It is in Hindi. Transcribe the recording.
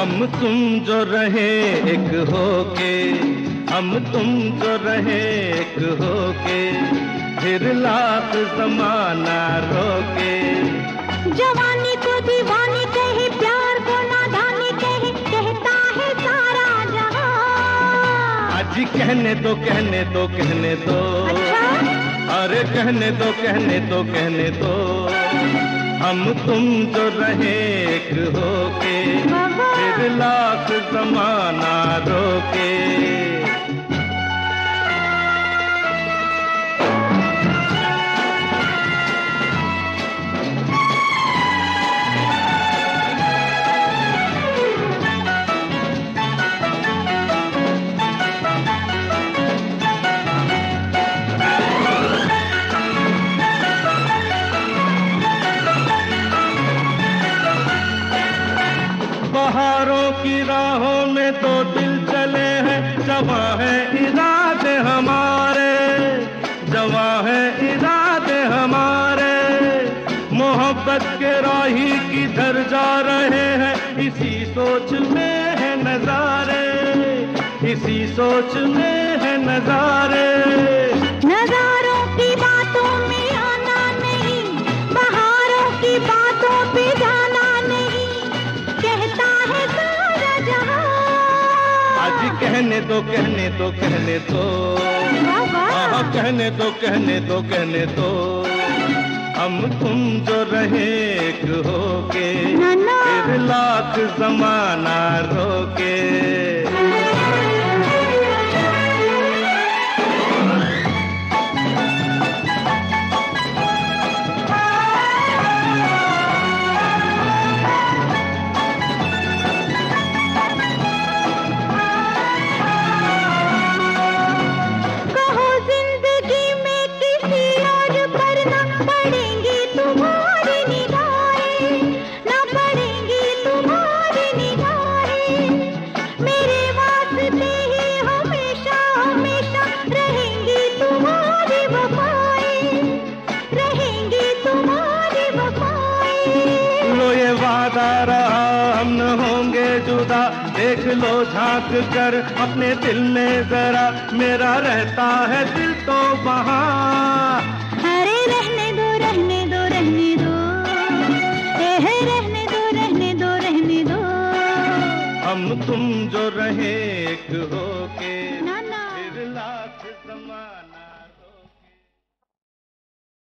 हम तुम जो रहे एक होके, हम तुम जो रहे एक होके, फिर लाख जमाना रोके। जवानी को दीवानी कहे, प्यार को नादानी कहे, कहता है सारा जहां। आज कहने दो कहने दो कहने दो। अच्छा? अरे कहने दो कहने दो कहने दो। हम तुम जो रहे एक होके, फिर लाख जमाना रोके। बहारों की राहों में तो दिल चले हैं, जवां है इरादे हमारे, जवां है इरादे हमारे। मोहब्बत के राही किधर जा रहे हैं, इसी सोच में है नजारे, इसी सोच में है नजारे। नजारों की बातों में आना नहीं, बहारों की बातों पे जाना नहीं, कहता है सारा जहां। आज कहने दो कहने दो कहने दो। हाँ कहने दो कहने दो कहने दो। हम तुम जो रहे एक होके, फिर लाख जमाना रोके। रहा हम न होंगे जुदा, देख लो झांक कर अपने दिल में जरा, मेरा रहता है दिल तो वहाँ। अरे रहने दो रहने दो रहने दो, रहने दो रहने दो रहने दो। हम तुम जो रहे एक होके, फिर लाख जमाना